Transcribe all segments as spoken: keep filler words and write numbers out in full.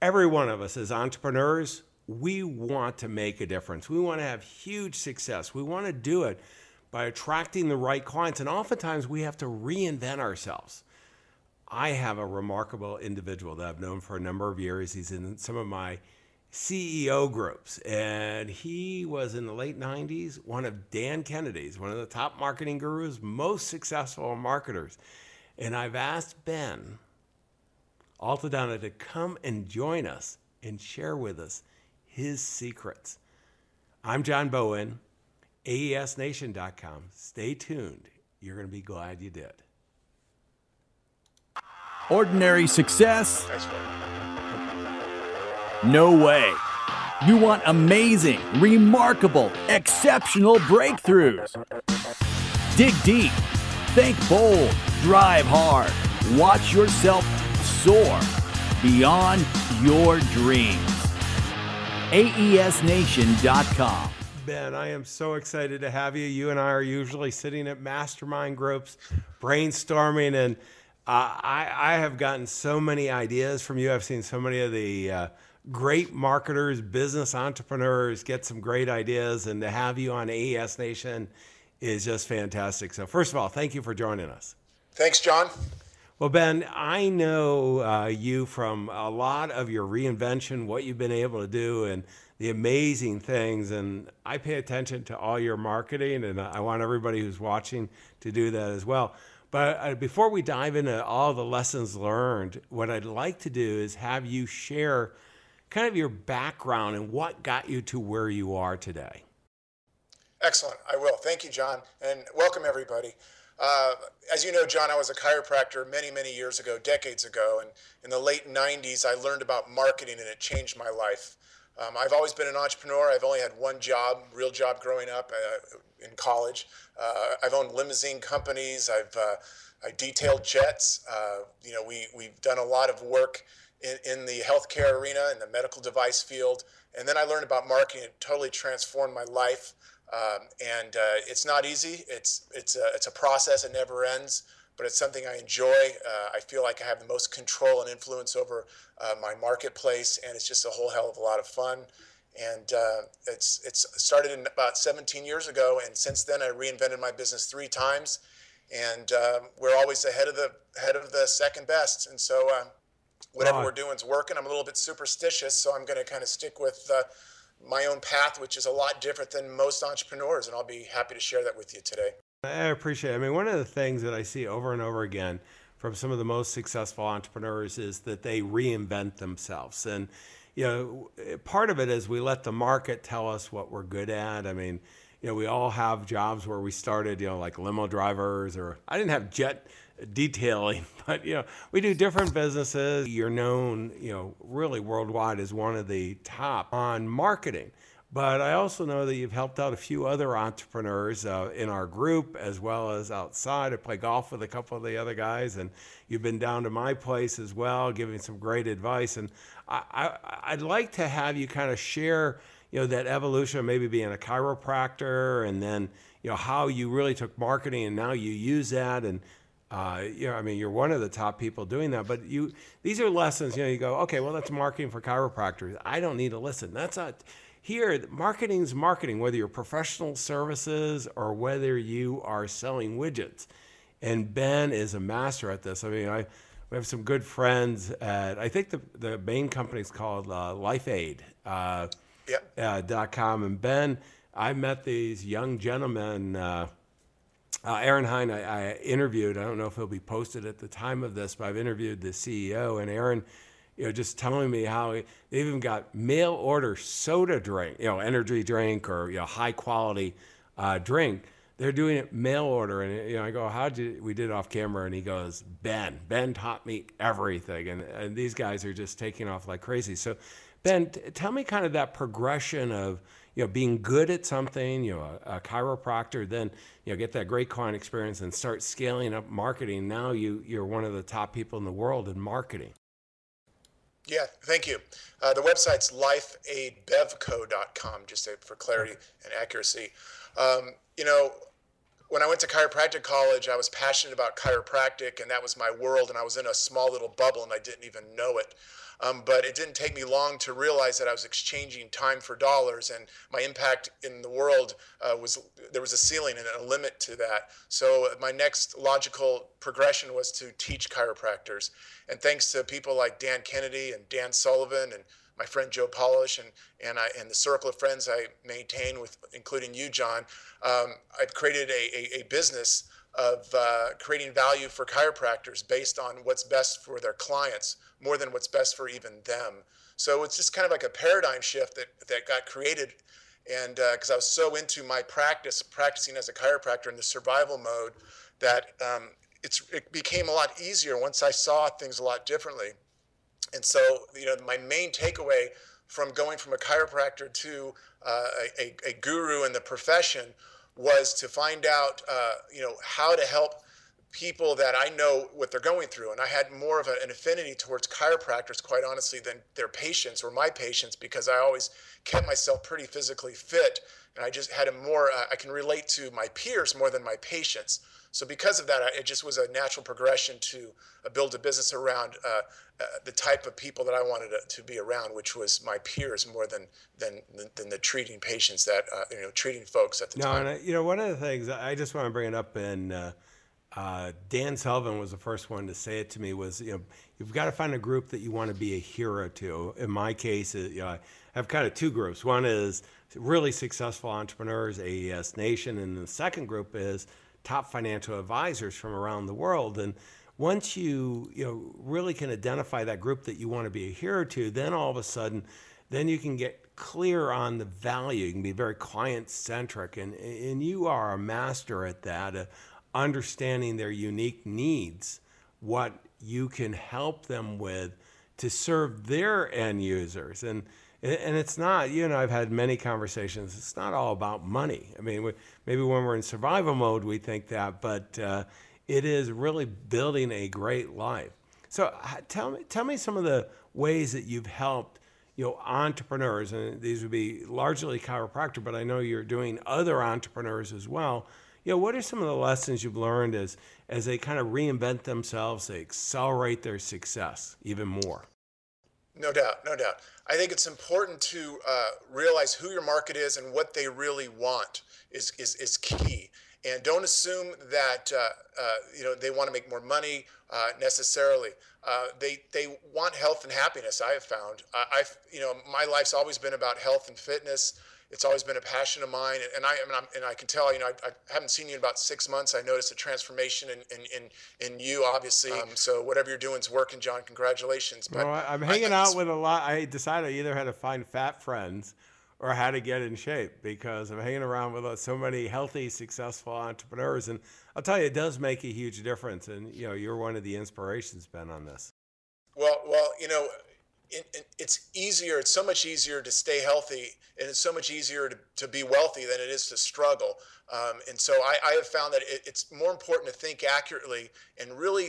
every one of us as entrepreneurs, we want to make a difference. We want to have huge success. We want to do it by attracting the right clients. And oftentimes we have to reinvent ourselves. I have a remarkable individual that I've known for a number of years. He's in some of my C E O groups, and he was in the late nineties, one of Dan Kennedy's, one of the top marketing gurus, most successful marketers. And I've asked Ben Altadonna to come and join us and share with us his secrets. I'm John Bowen, A E S nation dot com. Stay tuned. You're going to be glad you did. Ordinary success? No way. You want amazing, remarkable, exceptional breakthroughs. Dig deep, think bold, drive hard, watch yourself soar beyond your dreams. A E S nation dot com. Ben, I am so excited to have you. You and I are usually sitting at mastermind groups, brainstorming, and uh, I, I have gotten so many ideas from you. I've seen so many of the uh, great marketers, business entrepreneurs get some great ideas, and to have you on A E S Nation is just fantastic. So first of all, thank you for joining us. Thanks, John. Well, Ben, I know uh, you from a lot of your reinvention, what you've been able to do, and the amazing things. And I pay attention to all your marketing, and I want everybody who's watching to do that as well. But uh, before we dive into all the lessons learned, what I'd like to do is have you share kind of your background and what got you to where you are today. Excellent. I will. Thank you, John. And welcome, everybody. Uh, as you know, John, I was a chiropractor many, many years ago, decades ago. And in the late nineties, I learned about marketing, and it changed my life. Um, I've always been an entrepreneur. I've only had one job, real job growing up uh, in college. Uh, I've owned limousine companies. I've uh, I detailed jets. Uh, you know, we, we've done a lot of work in, in the healthcare arena, in the medical device field. And then I learned about marketing. It totally transformed my life. Um, and uh, it's not easy. It's it's a, it's a process. It never ends, but it's something I enjoy. Uh, I feel like I have the most control and influence over uh, my marketplace, and it's just a whole hell of a lot of fun. And uh, it's it's started in about seventeen years ago, and since then I reinvented my business three times, and uh, we're always ahead of the ahead of the second best. And so uh, whatever Wow. we're doing is working. I'm a little bit superstitious, so I'm going to kind of stick with Uh, my own path, which is a lot different than most entrepreneurs, and I'll be happy to share that with you today. I appreciate it. I mean, one of the things that I see over and over again from some of the most successful entrepreneurs is that they reinvent themselves. And, you know, part of it is we let the market tell us what we're good at. I mean, you know, we all have jobs where we started, you know, like limo drivers, or I didn't have jet detailing, but, you know, we do different businesses. You're known, you know, really worldwide as one of the top on marketing. But I also know that you've helped out a few other entrepreneurs uh, in our group as well as outside. I play golf with a couple of the other guys, and you've been down to my place as well, giving some great advice. And I, I, I'd like to have you kind of share, you know, that evolution of maybe being a chiropractor, and then, you know, how you really took marketing and now you use that. And Uh, you know, I mean, you're one of the top people doing that, but you, these are lessons, you know, you go, okay, well, that's marketing for chiropractors. I don't need to listen. That's not, here, marketing's marketing, whether you're professional services or whether you are selling widgets. And Ben is a master at this. I mean, I, we have some good friends at, I think the, the main company is called uh, LifeAid uh, Yep. uh, dot com. And Ben, I met these young gentlemen, uh, Uh, Aaron Hine, I, I interviewed, I don't know if he'll be posted at the time of this, but I've interviewed the C E O, and Aaron, you know, just telling me how he, they've even got mail order soda drink, you know, energy drink or, you know, high quality uh, drink. They're doing it mail order. And, you know, I go, how'd you, we did it off camera, and he goes, Ben, Ben taught me everything. And, and these guys are just taking off like crazy. So Ben, t- tell me kind of that progression of, you know, being good at something, you know, a, a chiropractor, then, you know, get that great client experience and start scaling up marketing. Now you, you're one of the top people in the world in marketing. Yeah, thank you. Uh, the website's life aid bev co dot com, just for clarity and accuracy. Um, you know, when I went to chiropractic college, I was passionate about chiropractic, and that was my world, and I was in a small little bubble, and I didn't even know it. Um, but it didn't take me long to realize that I was exchanging time for dollars, and my impact in the world uh, was, there was a ceiling and a limit to that. So my next logical progression was to teach chiropractors. And thanks to people like Dan Kennedy and Dan Sullivan and my friend Joe Polish and and I and the circle of friends I maintain with, including you, John, um, I've created a, a, a business of uh, creating value for chiropractors based on what's best for their clients more than what's best for even them. So it's just kind of like a paradigm shift that that got created, and because uh, I was so into my practice, practicing as a chiropractor in the survival mode, that um, it's it became a lot easier once I saw things a lot differently. And so, you know, my main takeaway from going from a chiropractor to uh, a, a guru in the profession was to find out, uh, you know, how to help people that I know what they're going through. And I had more of an affinity towards chiropractors, quite honestly, than their patients or my patients, because I always kept myself pretty physically fit. And I just had a more, uh, I can relate to my peers more than my patients. So because of that, it just was a natural progression to uh, build a business around uh, uh, the type of people that I wanted to, to be around, which was my peers more than than than the treating patients that uh, you know treating folks at the No, time. and I, you know, one of the things I just want to bring it up, and uh, uh, Dan Sullivan was the first one to say it to me, was, you know, you've got to find a group that you want to be a hero to. In my case, you know, I have kind of two groups. One is really successful entrepreneurs, A E S Nation, and the second group is top financial advisors from around the world. And once you you know really can identify that group that you want to be a hero to, then all of a sudden, then you can get clear on the value. You can be very client centric, and and you are a master at that, uh, understanding their unique needs, what you can help them with to serve their end users. And And it's not, you know, I've had many conversations. It's not all about money. I mean, we, maybe when we're in survival mode, we think that, but uh, it is really building a great life. So tell me, tell me some of the ways that you've helped, you know, entrepreneurs, and these would be largely chiropractor, but I know you're doing other entrepreneurs as well. You know, what are some of the lessons you've learned as as they kind of reinvent themselves, they accelerate their success even more? No doubt, no doubt. I think it's important to uh, realize who your market is and what they really want is is, is key. And don't assume that uh, uh, you know they want to make more money uh, necessarily. Uh, they they want health and happiness. I have found. I, I've you know my life's always been about health and fitness. It's always been a passion of mine, and I, I mean, I'm, and I can tell. You know, I, I haven't seen you in about six months. I noticed a transformation in in in, in you, obviously. Um, so whatever you're doing is working, John. Congratulations. But well, I'm hanging I, out with a lot. I decided I either had to find fat friends or how to get in shape, because I'm hanging around with so many healthy, successful entrepreneurs, and I'll tell you, it does make a huge difference. And you know, you're one of the inspirations, Ben, on this. Well, well, you know. It, it, it's easier, it's so much easier to stay healthy, and it's so much easier to, to be wealthy than it is to struggle. Um, and so I, I have found that it, it's more important to think accurately and really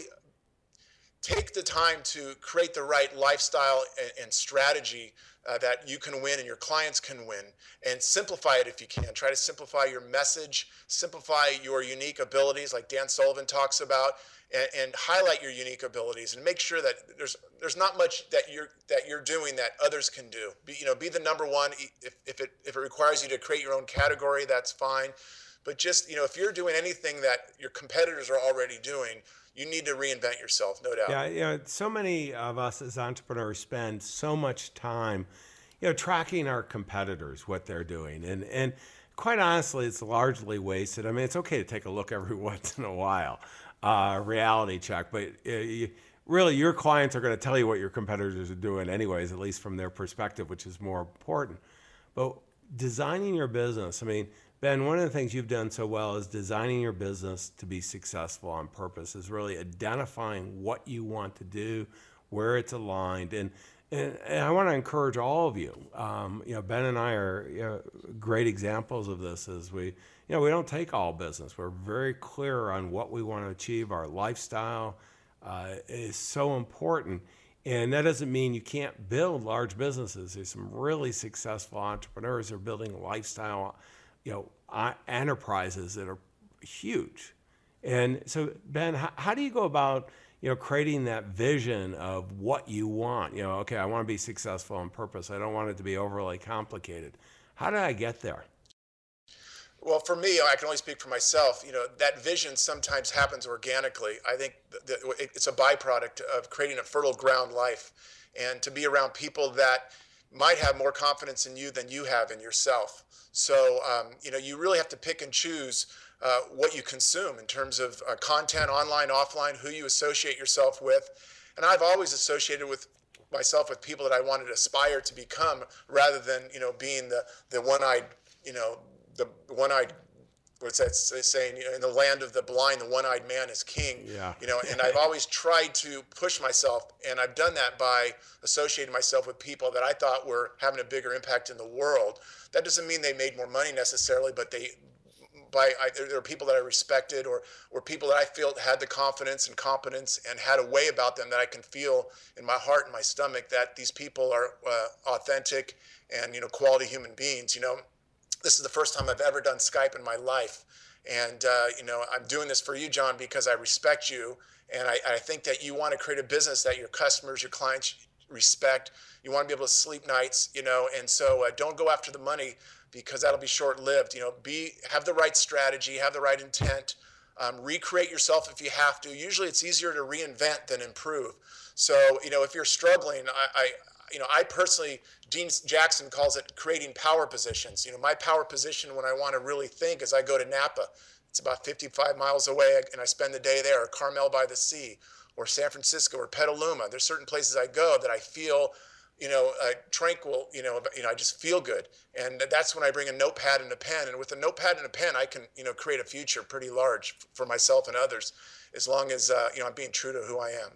take the time to create the right lifestyle and, and strategy uh, that you can win and your clients can win, and simplify it if you can. Try to simplify your message, simplify your unique abilities like Dan Sullivan talks about, and, and highlight your unique abilities, and make sure that there's there's not much that you're that you're doing that others can do. Be, you know, be the number one. If, if it if it requires you to create your own category, that's fine. But just, you know, if you're doing anything that your competitors are already doing, you need to reinvent yourself, no doubt. Yeah, you know, so many of us as entrepreneurs spend so much time, you know, tracking our competitors, what they're doing. And, and quite honestly, it's largely wasted. I mean, it's okay to take a look every once in a while, uh, reality check. But uh, you, really, your clients are going to tell you what your competitors are doing anyways, at least from their perspective, which is more important. But designing your business, I mean, Ben, one of the things you've done so well is designing your business to be successful on purpose, is really identifying what you want to do, where it's aligned. And, and, and I want to encourage all of you. Um, you know, Ben and I are you know, great examples of this. As we, you know, we don't take all business. We're very clear on what we want to achieve. Our lifestyle uh, is so important. And that doesn't mean you can't build large businesses. There's some really successful entrepreneurs who are building lifestyle, you know, uh, enterprises that are huge. And so, Ben, how, how do you go about, you know, creating that vision of what you want. You know, okay, I want to be successful on purpose. I don't want it to be overly complicated. How did I get there? Well, for me, I can only speak for myself. You know, that vision sometimes happens organically. I think that it's a byproduct of creating a fertile ground life, and to be around people that might have more confidence in you than you have in yourself. So, um, you know, you really have to pick and choose uh, what you consume in terms of uh, content, online, offline, who you associate yourself with. And I've always associated with myself with people that I wanted to aspire to become, rather than, you know, being the the one-eyed, you know, the one-eyed, what's that saying, you know, in the land of the blind, the one-eyed man is king. Yeah. You know, and I've always tried to push myself, and I've done that by associating myself with people that I thought were having a bigger impact in the world. That doesn't mean they made more money necessarily, but they, by I, there are people that I respected, or or people that I felt had the confidence and competence and had a way about them that I can feel in my heart and my stomach that these people are uh, authentic and, you know, quality human beings. You know, this is the first time I've ever done Skype in my life. And, uh, you know, I'm doing this for you, John, because I respect you. And I, I think that you want to create a business that your customers, your clients respect. You want to be able to sleep nights, you know, and so uh, don't go after the money, because that'll be short-lived. You know, be have the right strategy, have the right intent, um, recreate yourself if you have to. Usually it's easier to reinvent than improve. So, you know, if you're struggling, I, I you know, I personally, Dean Jackson calls it creating power positions. You know, my power position when I want to really think is I go to Napa. It's about fifty-five miles away, and I spend the day there, or Carmel by the Sea, or San Francisco, or Petaluma. There's certain places I go that I feel, you know, uh, tranquil, you know, you know, I just feel good. And that's when I bring a notepad and a pen. And with a notepad and a pen, I can, you know, create a future pretty large for myself and others, as long as, uh, you know, I'm being true to who I am.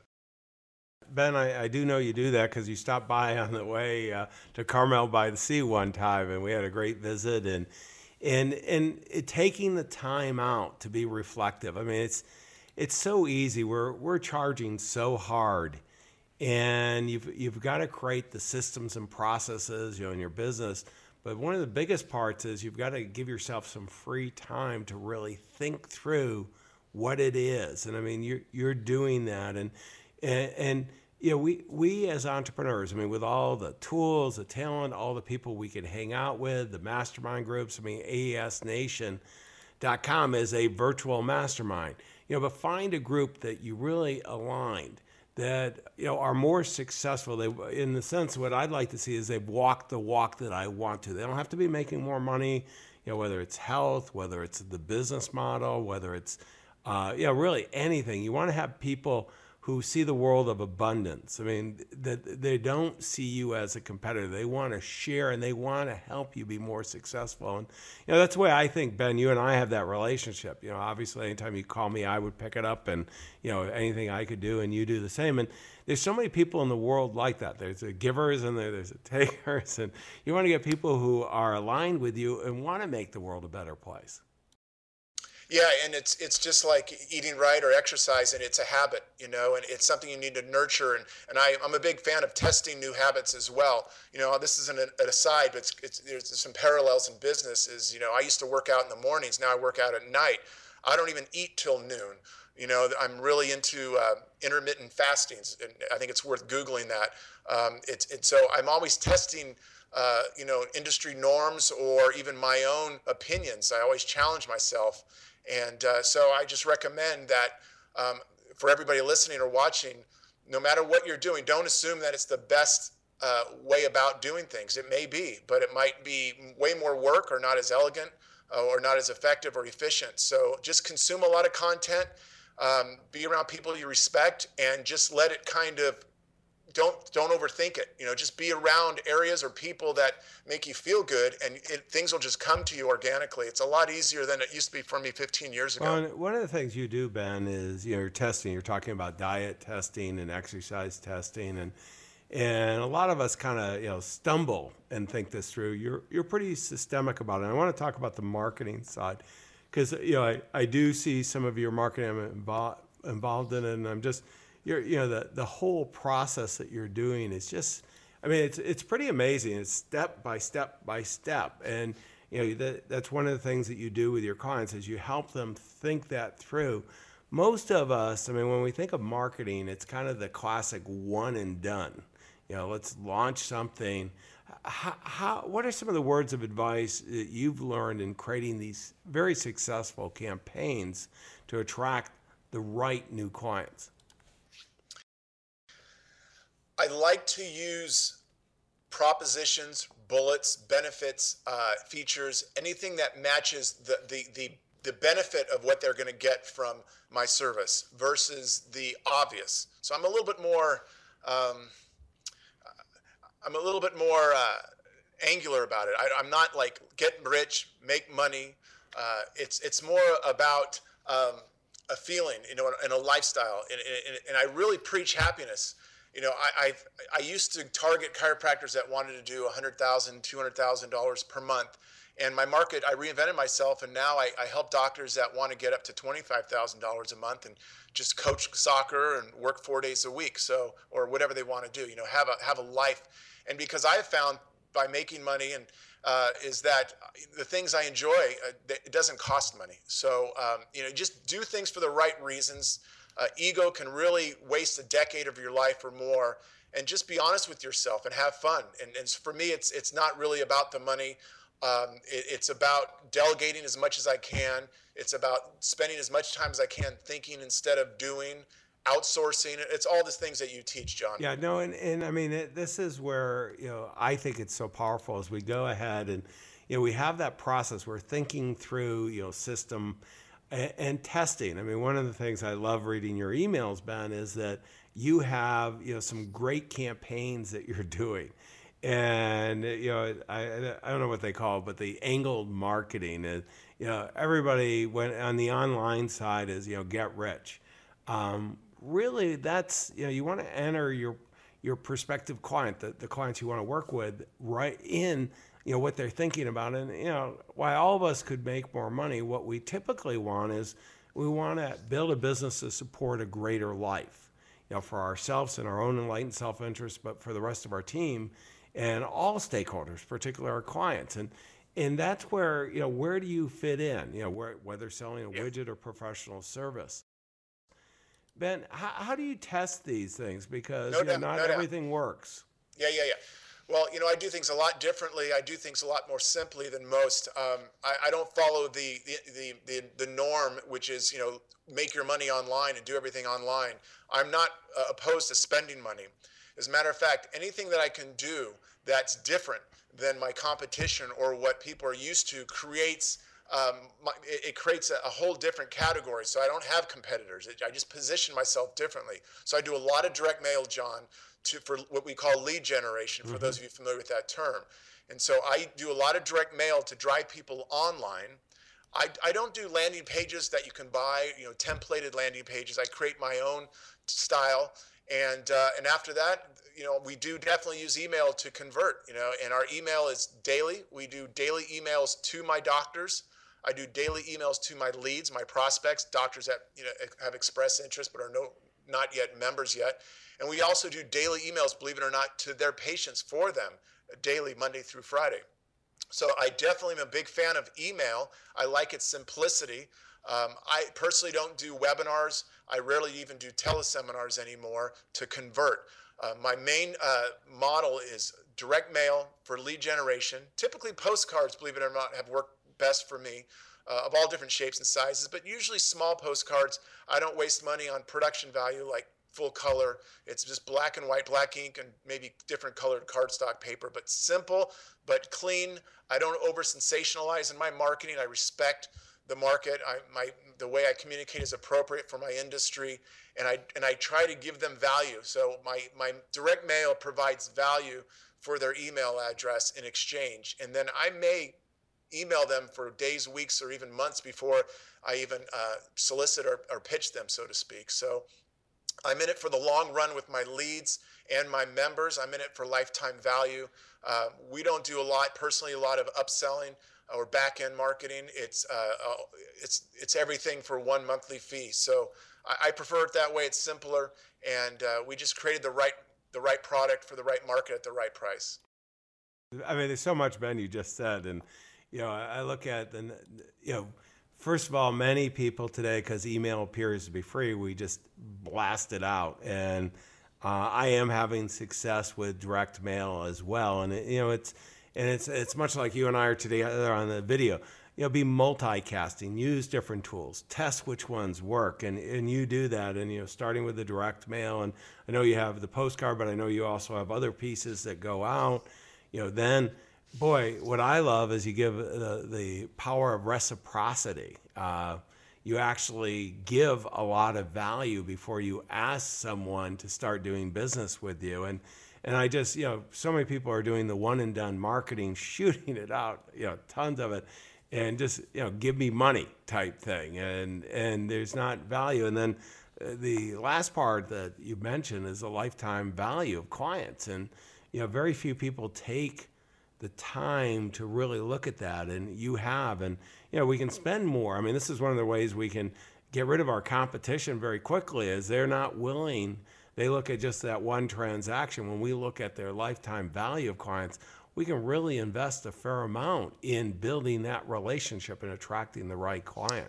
Ben, I, I do know you do that because you stopped by on the way uh, to Carmel by the Sea one time, and we had a great visit. And and and it, taking the time out to be reflective. I mean, it's it's so easy. We're we're charging so hard, and you've you've got to create the systems and processes, you know, in your business. But one of the biggest parts is you've got to give yourself some free time to really think through what it is. And I mean, you're you're doing that, and and. and you know, we, we as entrepreneurs, I mean, with all the tools, the talent, all the people we can hang out with, the mastermind groups, I mean, A E S Nation dot com is a virtual mastermind. You know, but find a group that you really aligned, that, you know, are more successful. They, in the sense, what I'd like to see is they've walked the walk that I want to. They don't have to be making more money, you know, whether it's health, whether it's the business model, whether it's, uh, you know, really anything. You want to have people who see the world of abundance. I mean, that they don't see you as a competitor. They want to share, and they want to help you be more successful. And, you know, that's the way I think, Ben, you and I have that relationship. You know, obviously, anytime you call me, I would pick it up, and, you know, anything I could do, and you do the same. And there's so many people in the world like that. There's the givers, and there, there's the takers. And you want to get people who are aligned with you and want to make the world a better place. Yeah, and it's it's just like eating right or exercise, and it's a habit, you know, and it's something you need to nurture. And, and I, I'm a big fan of testing new habits as well. You know, this isn't an, an aside, but it's, it's, there's some parallels in business. Is, you know, I used to work out in the mornings. Now I work out at night. I don't even eat till noon. You know, I'm really into uh, intermittent fasting, and I think it's worth Googling that. Um, it's, it's so I'm always testing Uh, you know, industry norms or even my own opinions. I always challenge myself. And uh, so I just recommend that um, for everybody listening or watching, no matter what you're doing, don't assume that it's the best uh, way about doing things. It may be, but it might be way more work, or not as elegant, uh, or not as effective or efficient. So just consume a lot of content, um, be around people you respect, and just let it kind of Don't don't overthink it. You know, just be around areas or people that make you feel good, and it, things will just come to you organically. It's a lot easier than it used to be for me fifteen years ago. Well, one of the things you do, Ben, is, you know, you're testing. You're talking about diet testing and exercise testing, and and a lot of us kind of, you know, stumble and think this through. You're you're pretty systemic about it. And I want to talk about the marketing side, because, you know, I, I do see some of your marketing. I'm involved involved in it, and I'm just. You're, you know, the, the whole process that you're doing is just, I mean, it's it's pretty amazing. It's step by step by step. And, you know, that, that's one of the things that you do with your clients is you help them think that through. most of us, I mean, when we think of marketing, it's kind of the classic one and done. You know, let's launch something. How, how, what are some of the words of advice that you've learned in creating these very successful campaigns to attract the right new clients? I like to use propositions, bullets, benefits, uh, features, anything that matches the, the, the, the benefit of what they're going to get from my service versus the obvious. So I'm a little bit more, um, I'm a little bit more uh, angular about it. I, I'm not like get rich, make money. Uh, it's it's more about um, a feeling, you know, and a lifestyle. And, and, and I really preach happiness. You know, I I've, I used to target chiropractors that wanted to do one hundred thousand dollars, two hundred thousand dollars per month. And my market, I reinvented myself, and now I, I help doctors that want to get up to twenty-five thousand dollars a month and just coach soccer and work four days a week, so or whatever they want to do. You know, have a have a life. And because I have found by making money and uh, is that the things I enjoy, uh, it doesn't cost money. So um, you know, just do things for the right reasons. Uh, ego can really waste a decade of your life or more. And just be honest with yourself and have fun. And, and for me, it's it's not really about the money. Um, it, it's about delegating as much as I can. It's about spending as much time as I can thinking instead of doing, outsourcing. It's all the things that you teach, John. Yeah, no, and, and I mean, it, this is where, you know, I think it's so powerful as we go ahead and, you know, we have that process. We're thinking through, you know, system and, and testing. I mean, one of the things I love reading your emails, Ben, is that you have, you know, some great campaigns that you're doing. And, you know, I, I don't know what they call it, but the angled marketing is, you know, everybody went on the online side is, you know, get rich. Um, really, that's, you know, you want to enter your your prospective client, the, the clients you want to work with, right in, you know, what they're thinking about. And, you know, while all of us could make more money, what we typically want is we want to build a business to support a greater life, you know, for ourselves and our own enlightened self-interest, but for the rest of our team and all stakeholders, particularly our clients. And and that's where, you know, where do you fit in, you know, where, whether selling a Yeah. widget or professional service. Ben, how, how do you test these things? Because No you know, doubt, not no doubt. everything works. Yeah, yeah, yeah. Well, you know, I do things a lot differently. I do things a lot more simply than most. Um, I, I don't follow the, the the the the norm, which is, you know, make your money online and do everything online. I'm not uh, opposed to spending money. As a matter of fact, anything that I can do that's different than my competition or what people are used to creates um, my, it, it creates a, a whole different category. So I don't have competitors. It, I just position myself differently. So I do a lot of direct mail, John, to for what we call lead generation, for mm-hmm. those of you familiar with that term. And so I do a lot of direct mail to drive people online. I, I don't do landing pages that you can buy, you know, templated landing pages. I create my own style. And uh, and after that, you know, we do definitely use email to convert, you know, and our email is daily. We do daily emails to my doctors. I do daily emails to my leads, my prospects, doctors that, you know, have expressed interest but are no, not yet members yet. And we also do daily emails, believe it or not, to their patients for them, daily, Monday through Friday. So I definitely am a big fan of email. I like its simplicity. Um, I personally don't do webinars. I rarely even do teleseminars anymore to convert. Uh, my main uh, model is direct mail for lead generation. Typically postcards, believe it or not, have worked best for me, uh, of all different shapes and sizes, but usually small postcards. I don't waste money on production value like full color. It's just black and white, black ink, and maybe different colored cardstock paper, but simple, but clean. I don't over sensationalize in my marketing. I respect the market. I, my, the way I communicate is appropriate for my industry, and I and I try to give them value. So my, my direct mail provides value for their email address in exchange, and then I may email them for days, weeks, or even months before I even uh, solicit or, or pitch them, so to speak. So I'm in it for the long run with my leads and my members. I'm in it for lifetime value. Uh, we don't do a lot, personally, a lot of upselling or back-end marketing. It's uh, it's it's everything for one monthly fee. So I, I prefer it that way. It's simpler, and uh, we just created the right the right product for the right market at the right price. I mean, there's so much, Ben, you just said, and you know, I look at the, you know, first of all, many people today, because email appears to be free, we just blast it out. And uh, I am having success with direct mail as well. And it, you know, it's and it's it's much like you and I are together on the video. You know, be multicasting, use different tools, test which ones work, and, and you do that. And, you know, starting with the direct mail, and I know you have the postcard, but I know you also have other pieces that go out. You know, then, boy, what I love is you give the, the power of reciprocity. Uh, you actually give a lot of value before you ask someone to start doing business with you. And and I just, you know, so many people are doing the one and done marketing, shooting it out, you know, tons of it. And just, you know, give me money type thing, and and there's not value. And then uh, the last part that you mentioned is the lifetime value of clients, and you know, very few people take the time to really look at that, and you have. And you know, we can spend more. I mean, this is one of the ways we can get rid of our competition very quickly, is they're not willing. They look at just that one transaction. When we look at their lifetime value of clients, we can really invest a fair amount in building that relationship and attracting the right client.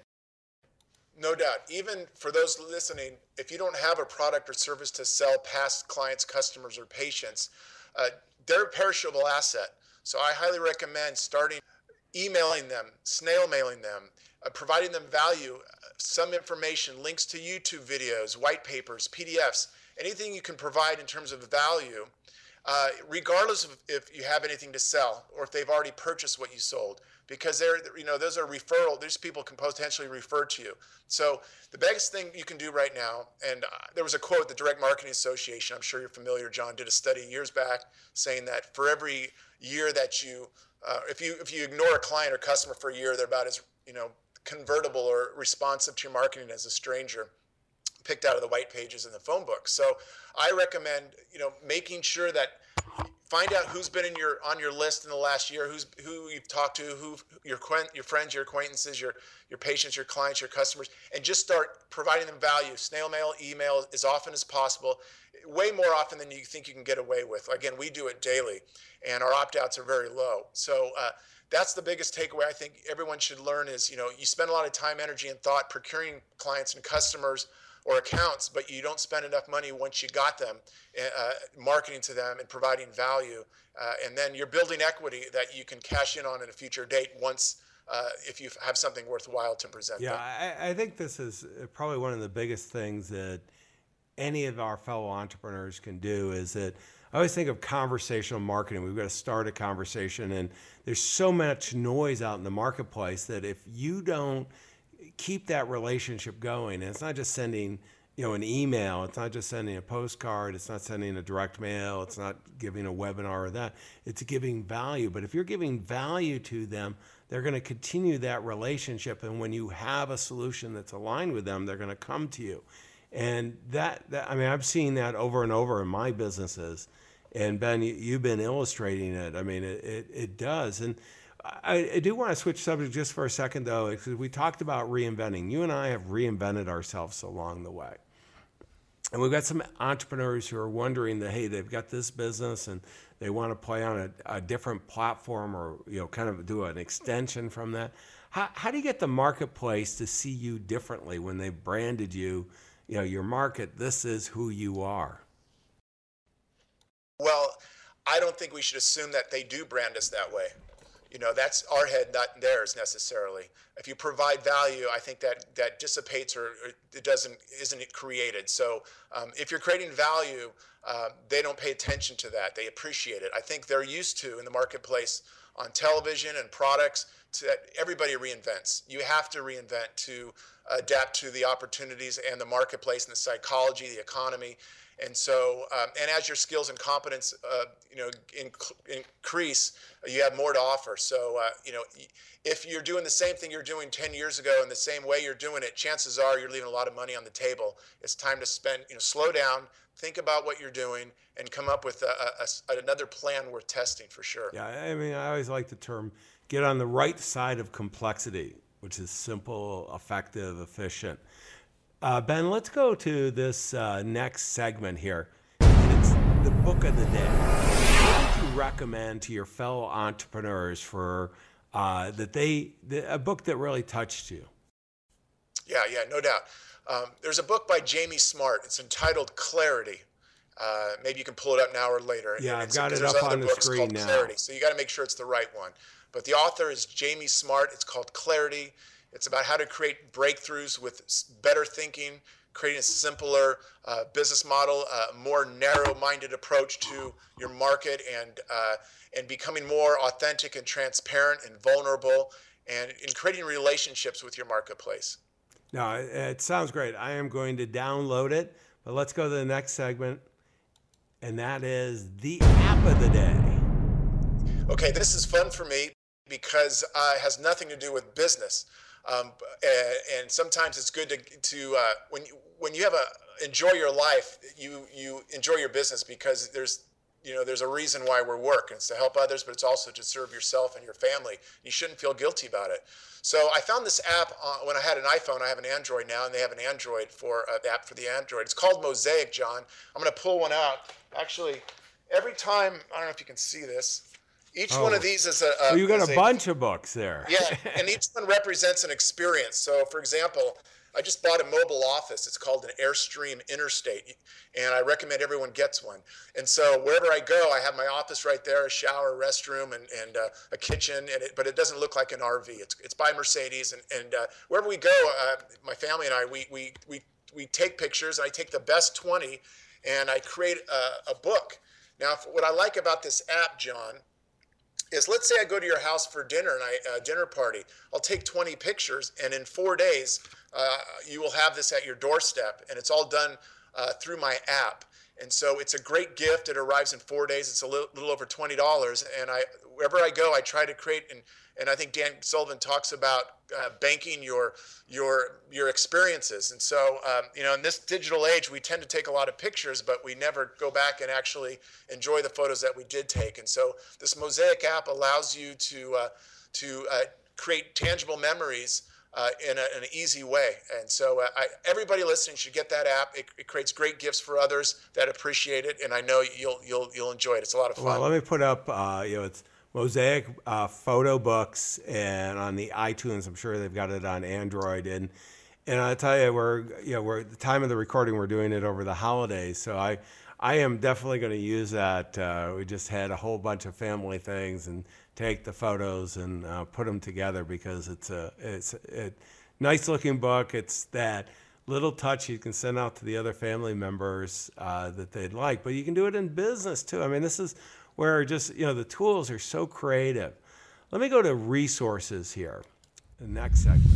No doubt. Even for those listening, if you don't have a product or service to sell past clients, customers, or patients, uh, they're a perishable asset. So I highly recommend starting emailing them, snail mailing them, uh, providing them value, uh, some information, links to YouTube videos, white papers, P D Fs, anything you can provide in terms of value. Uh, regardless of if you have anything to sell or if they've already purchased what you sold, because they're, you know, those are referral, these people can potentially refer to you. So the biggest thing you can do right now, and uh, there was a quote, the Direct Marketing Association, I'm sure you're familiar, John, did a study years back saying that for every year that you, uh, if you if you ignore a client or customer for a year, they're about as, you know, convertible or responsive to your marketing as a stranger picked out of the white pages in the phone book. So I recommend, you know, making sure that find out who's been in your on your list in the last year, who's who you've talked to, who your your friends, your acquaintances, your your patients, your clients, your customers, and just start providing them value. Snail mail, email, as often as possible, way more often than you think you can get away with. Again, we do it daily, and our opt-outs are very low. So uh, that's the biggest takeaway I think everyone should learn is, you know, you spend a lot of time, energy, and thought procuring clients and customers or accounts, but you don't spend enough money once you got them, uh, marketing to them and providing value. Uh, and then you're building equity that you can cash in on at a future date once, uh, if you have something worthwhile to present. Yeah, I, I think this is probably one of the biggest things that any of our fellow entrepreneurs can do is that I always think of conversational marketing. We've got to start a conversation, and there's so much noise out in the marketplace that if you don't keep that relationship going, and it's not just sending, you know, an email, it's not just sending a postcard, it's not sending a direct mail, it's not giving a webinar or that, it's giving value. But if you're giving value to them, they're going to continue that relationship, and when you have a solution that's aligned with them, they're going to come to you. And that, that I mean, I've seen that over and over in my businesses, and Ben, you, you've been illustrating it. I mean, it, it, it does. And I, I do want to switch subject just for a second, though, because we talked about reinventing. You and I have reinvented ourselves along the way. And we've got some entrepreneurs who are wondering that, hey, they've got this business and they want to play on a, a different platform or, you know, kind of do an extension from that. How, how do you get the marketplace to see you differently when they branded you, you know, your market, this is who you are? Well, I don't think we should assume that they do brand us that way. You know, that's our head, not theirs necessarily. If you provide value, I think that that dissipates or, or it doesn't, isn't it created. So um, if you're creating value, uh, they don't pay attention to that. They appreciate it. I think they're used to in the marketplace on television and products to, that everybody reinvents. You have to reinvent to adapt to the opportunities and the marketplace and the psychology, the economy. And so, um, and as your skills and competence, uh, you know, in, increase, you have more to offer. So, uh, you know, if you're doing the same thing you're doing ten years ago in the same way you're doing it, chances are you're leaving a lot of money on the table. It's time to spend, you know, slow down, think about what you're doing, and come up with a, a, another plan worth testing for sure. Yeah, I mean, I always like the term, get on the right side of complexity, which is simple, effective, efficient. Uh, Ben, let's go to this uh, next segment here. It's the book of the day. What would you recommend to your fellow entrepreneurs for uh, that they the, a book that really touched you? Yeah, yeah, no doubt. Um, there's a book by Jamie Smart. It's entitled Clarity. Uh, maybe you can pull it up now or later. Yeah, And I've it's, got it there's up other on the books screen called now. Clarity, so you got to make sure it's the right one. But the author is Jamie Smart. It's called Clarity. It's about how to create breakthroughs with better thinking, creating a simpler uh, business model, a more narrow-minded approach to your market, and uh, and becoming more authentic and transparent and vulnerable, and in creating relationships with your marketplace. No, it, it sounds great. I am going to download it, but let's go to the next segment, and that is the app of the day. Okay, this is fun for me because uh, it has nothing to do with business. Um, and, and sometimes it's good to, to uh, when you, when you have a enjoy your life, you you enjoy your business because there's you know there's a reason why we're working. It's to help others, but it's also to serve yourself and your family. You shouldn't feel guilty about it. So I found this app uh, when I had an iPhone. I have an Android now, and they have an Android for uh, the app for the Android. It's called Mosaic, John. I'm going to pull one out. Actually, every time I don't know if you can see this. Each Oh. one of these is a. a Well, you got is a bunch of books there. Yeah, and each one represents an experience. So, for example, I just bought a mobile office. It's called an Airstream Interstate, and I recommend everyone gets one. And so wherever I go, I have my office right there, a shower, restroom, and, and uh, a kitchen, and it, but it doesn't look like an R V. It's it's by Mercedes, and, and uh, wherever we go, uh, my family and I, we, we, we, we take pictures, and I take the best twenty, and I create a, a book. Now, what I like about this app, John, is let's say I go to your house for dinner and I uh, dinner party. I'll take twenty pictures, and in four days, uh, you will have this at your doorstep, and it's all done uh, through my app. And so it's a great gift. It arrives in four days. It's a little, little over twenty dollars, and I wherever I go, I try to create and and I think Dan Sullivan talks about uh, banking your your your experiences. And so um, you know, in this digital age, we tend to take a lot of pictures, but we never go back and actually enjoy the photos that we did take. And so this Mosaic app allows you to uh, to uh, create tangible memories uh, in, a, in an easy way. And so uh, I, everybody listening should get that app. It, it creates great gifts for others that appreciate it, and I know you'll you'll you'll enjoy it. It's a lot of fun. Well, let me put up, uh, you know, it's Mosaic uh, photo books, and on the iTunes, I'm sure they've got it on Android. And and I tell you, we're you know we're at the time of the recording, we're doing it over the holidays, so I I am definitely going to use that. Uh, we just had a whole bunch of family things and take the photos and uh, put them together because it's a it's a nice looking book. It's that little touch you can send out to the other family members uh, that they'd like, but you can do it in business too. I mean, this is where just, you know, the tools are so creative. Let me go to resources here, the next segment.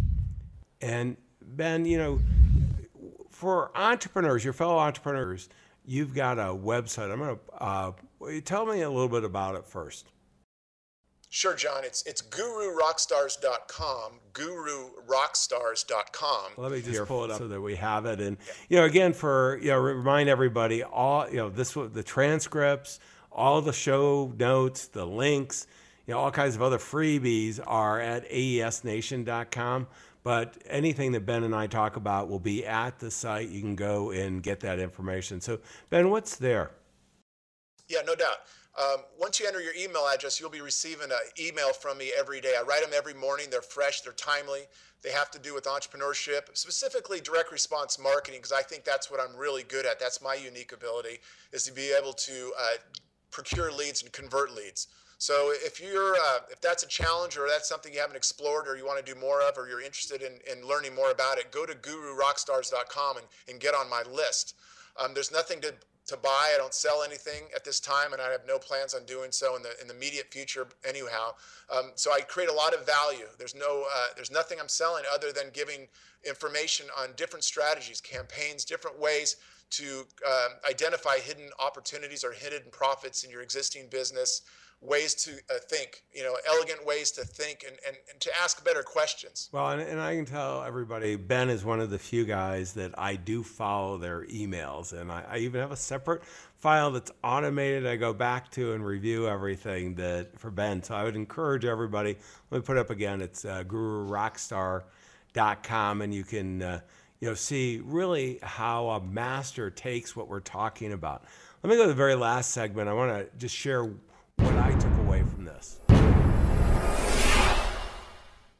And Ben, you know, for entrepreneurs, your fellow entrepreneurs, you've got a website. I'm going to, uh, tell me a little bit about it first. Sure, John. It's it's guru rockstars dot com, guru rockstars dot com. Let me just pull it up so that we have it. And, you know, again, for, you know, remind everybody, all, you know, this, the transcripts, all the show notes, the links, you know, all kinds of other freebies are at A E S nation dot com. But anything that Ben and I talk about will be at the site. You can go and get that information. So, Ben, what's there? Yeah, no doubt. Um, once you enter your email address, you'll be receiving an email from me every day. I write them every morning. They're fresh. They're timely. They have to do with entrepreneurship, specifically direct response marketing, because I think that's what I'm really good at. That's my unique ability, is to be able to uh, procure leads and convert leads. So if you're, uh, if that's a challenge, or that's something you haven't explored, or you want to do more of, or you're interested in, in learning more about it, go to guru rockstars dot com and, and get on my list. Um, there's nothing to to buy. I don't sell anything at this time, and I have no plans on doing so in the in the immediate future anyhow. Um, so I create a lot of value. There's no, uh, there's nothing I'm selling other than giving information on different strategies, campaigns, different ways to uh, identify hidden opportunities or hidden profits in your existing business, ways to uh, think, you know, elegant ways to think and, and, and to ask better questions. Well, and, and I can tell everybody, Ben is one of the few guys that I do follow their emails. And I, I even have a separate file that's automated. I go back to and review everything that for Ben. So I would encourage everybody, let me put it up again, it's uh, guru rockstar dot com, and you can uh, you know, see really how a master takes what we're talking about. Let me go to the very last segment. I want to just share what I took away from this. I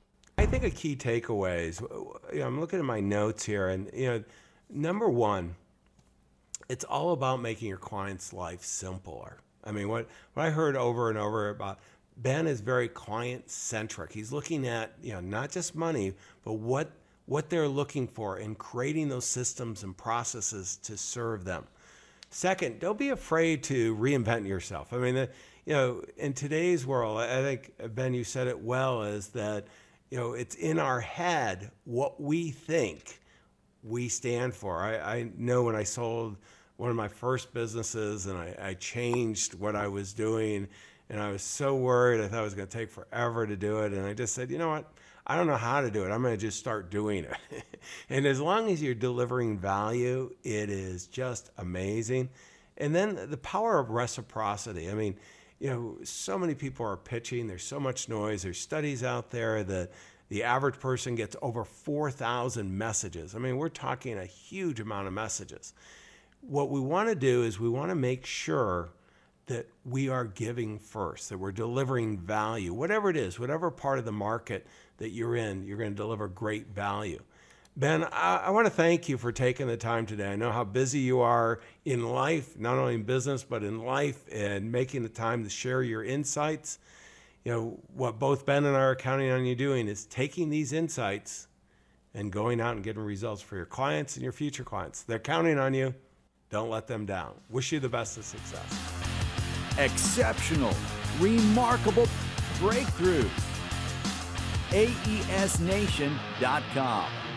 think a key takeaways, you know, I'm looking at my notes here, and you know, number one, it's all about making your client's life simpler. I mean, what, what I heard over and over about Ben is very client-centric. He's looking at, you know, not just money, but what what they're looking for and creating those systems and processes to serve them. Second, don't be afraid to reinvent yourself. I mean, the, you know, in today's world, I think, Ben, you said it well, is that, you know, it's in our head what we think we stand for. I, I know when I sold one of my first businesses and I, I changed what I was doing, and I was so worried. I thought it was going to take forever to do it. And I just said, you know what? I don't know how to do it. I'm going to just start doing it. And as long as you're delivering value, it is just amazing. And then the power of reciprocity. I mean, you know, so many people are pitching. There's so much noise. There's studies out there that the average person gets over four thousand messages. I mean, we're talking a huge amount of messages. What we want to do is we want to make sure that we are giving first, that we're delivering value, whatever it is, whatever part of the market that you're in, you're going to deliver great value. Ben, I, I want to thank you for taking the time today. I know how busy you are in life, not only in business, but in life, and making the time to share your insights. You know, what both Ben and I are counting on you doing is taking these insights and going out and getting results for your clients and your future clients. They're counting on you. Don't let them down. Wish you the best of success. Exceptional, remarkable breakthroughs. A E S nation dot com